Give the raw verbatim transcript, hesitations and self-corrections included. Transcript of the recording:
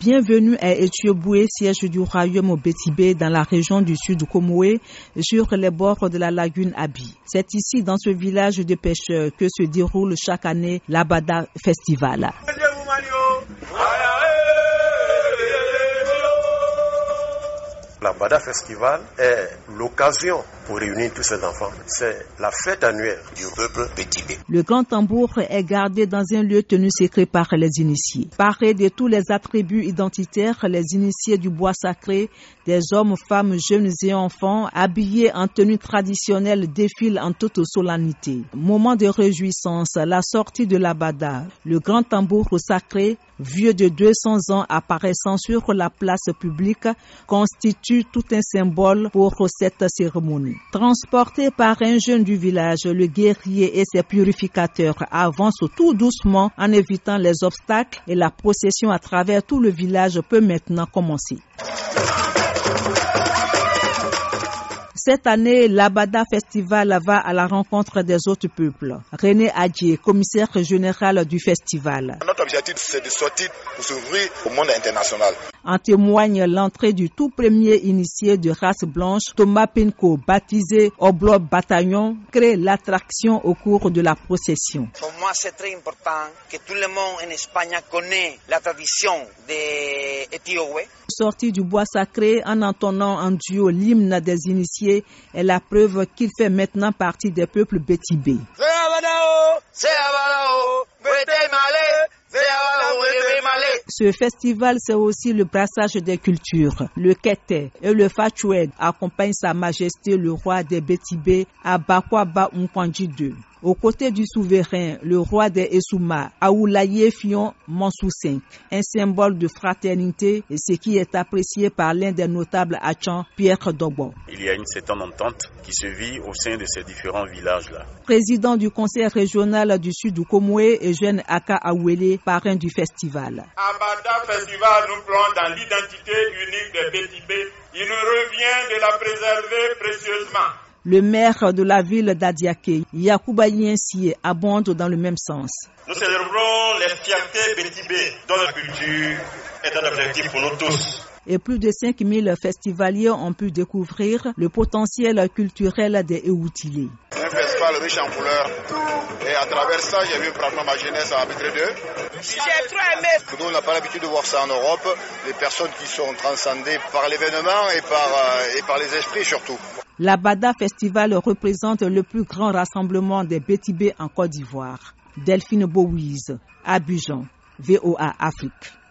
Bienvenue à Etioboué, siège du royaume Bétibé dans la région du sud Comoé, sur les bords de la lagune Abi. C'est ici, dans ce village de pêcheurs, que se déroule chaque année l'Abada Festival. L'Abada Festival est l'occasion pour réunir tous ces enfants. C'est la fête annuelle du peuple Bétibé. Le grand tambour est gardé dans un lieu tenu secret par les initiés. Parés de tous les attributs identitaires, les initiés du bois sacré, des hommes, femmes, jeunes et enfants, habillés en tenue traditionnelle, défilent en toute solennité. Moment de réjouissance, la sortie de l'Abada, le grand tambour sacré, vieux de deux cents ans apparaissant sur la place publique, constitue tout un symbole pour cette cérémonie. Transporté par un jeune du village, le guerrier et ses purificateurs avancent tout doucement en évitant les obstacles et la procession à travers tout le village peut maintenant commencer. Cette année, l'Abada Festival va à la rencontre des autres peuples. René Adjé, commissaire général du festival. Notre objectif, c'est de sortir pour s'ouvrir au monde international. En témoigne l'entrée du tout premier initié de race blanche, Thomas Pinko, baptisé Oblob Bataillon, crée l'attraction au cours de la procession. Pour moi, c'est très important que tout le monde en Espagne connaisse la tradition des Etiopoué. Sorti du bois sacré en entonnant en duo l'hymne des initiés est la preuve qu'il fait maintenant partie des peuples Bétibé. Ce festival, c'est aussi le brassage des cultures. Le Kété et le Fatchoued accompagnent Sa Majesté le roi des Bétibé à Bakwaba Nkwanji deux. Aux côtés du souverain, le roi des Essouma, Aoulaye Fion Mansou cinq, un symbole de fraternité, et ce qui est apprécié par l'un des notables Achan, Pierre Dobo. Il y a une certaine entente qui se vit au sein de ces différents villages-là. Président du conseil régional du sud du Comoé et jeune Aka Awele, parrain du festival. Abada Festival nous plonge dans l'identité unique des Bétibé. Il nous revient de la préserver précieusement. Le maire de la ville d'Adiaké, Yacouba Yensié, abonde dans le même sens. Nous célébrons les fiertés Bétibé, dont la culture est un objectif pour nous tous. Et plus de cinq mille festivaliers ont pu découvrir le potentiel culturel des Eoutilés. Un festival riche en couleurs. Et à travers ça, j'ai vu pratiquement ma jeunesse à arbitrer d'eux. J'ai trop aimé. Nous, on n'a pas l'habitude de voir ça en Europe. Les personnes qui sont transcendées par l'événement et par, euh, et par les esprits surtout. L'Abada Festival représente le plus grand rassemblement des Bétibé en Côte d'Ivoire. Delphine Bouize, Abidjan, V O A Afrique.